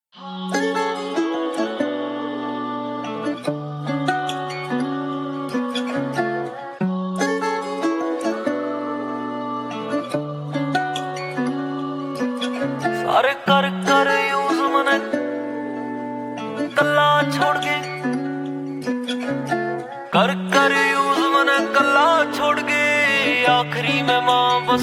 सारे कर कर यूज मने कल्ला छोड़ के कर यूज मने कल्ला छोड़ के आखिरी में मां बस।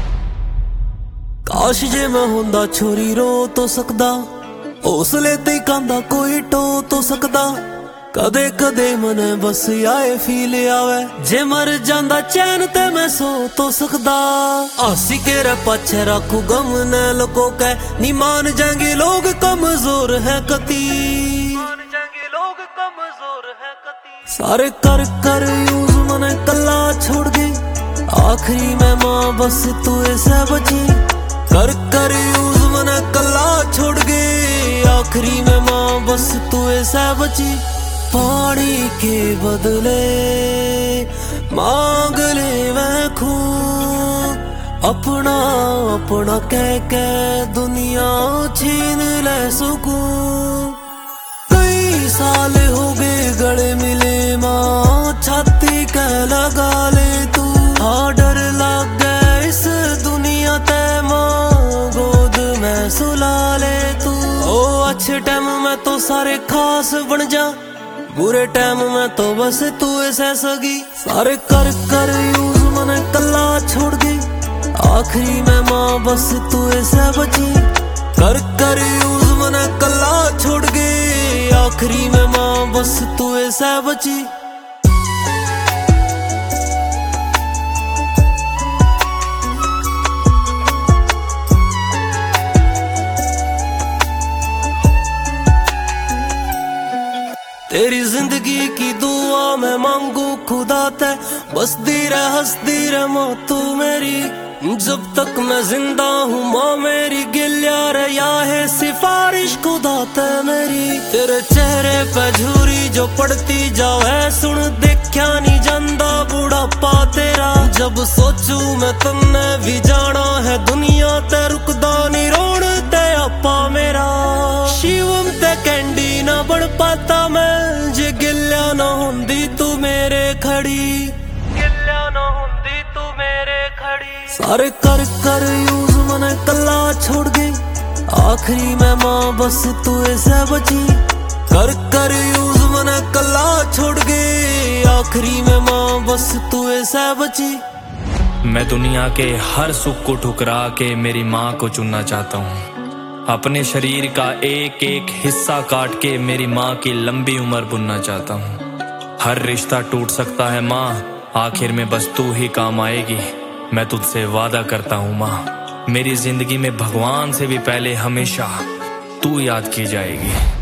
काश जे मैं होंदा छोरी रो तो सकदा, हौसले ते कांदा कोई टो तो सकदा। कदे कदे मने बस आए फील आवे, जे मर जांदा चैन ते मैं सो तो सकदा। आसी के रे पाछे रखू गम न लोगों के, नी मान जाएंगे लोग कमजोर है कती, सारे कर कर यूज मने कल्ला छोड़ दी, आखिरी में मां बस तू ऐसे बची। कर कर यूज मने कल्ला छोड़ गई, आखिरी में मां बस तू ऐसे बची। पानी के बदले मांग ले मैं खून, अपना अपना कह दुनिया छीन ले सुकून। कई साल हो गए गले मिले मां, छाती कह लगा ले तू। हाँ डर लग गया इस दुनिया ते मां, गोद में सुला ले तू। ओ अच्छे टाइम में तो सारे खास बन जा, बुरे टाइम में तो बस तू ऐसे सगी। सारे कर कर यूज मने कल्ला छोड़ दी, आखिरी में मां बस तू ऐसे बची। कर कर यूज मने कल्ला छोड़ गई, आखिरी में मां बस तू ऐसे बची। तेरी जिंदगी की दुआ मैं मांगू खुदा ते, बसती रह हंसती रह मां तू मेरी। जब तक मैं जिंदा हूँ मां मेरी, गिल्या रहा है सिफारिश खुदा ते मेरी। तेरे चेहरे पे झूरी जो पड़ती जावे, सुन देखा नहीं जांदा बुढ़ापा तेरा। जब सोचू मैं तन्ने भी जाना है दुनिया ते, रुकदा नहीं रोण ते आपा मेरा। शिवम ते कैंडी ना बन पाता मैं, जे गिल्या ना होंदी तू मेरे खड़ी, गिल्या ना होंदी तू मेरे खड़ी। सारे कर कर यूज मने कल्ला छोड़ गई, आखिरी में मां बस तू ऐसे बची। कर कर यूज मने कल्ला छोड़ गई, आखिरी में मां बस तू ऐसे बची। मैं दुनिया के हर सुख को ठुकरा के मेरी माँ को चुनना चाहता हूँ। अपने शरीर का एक एक हिस्सा काट के मेरी माँ की लंबी उम्र बुनना चाहता हूँ। हर रिश्ता टूट सकता है माँ, आखिर में बस तू ही काम आएगी। मैं तुझसे वादा करता हूँ माँ, मेरी जिंदगी में भगवान से भी पहले हमेशा तू याद की जाएगी।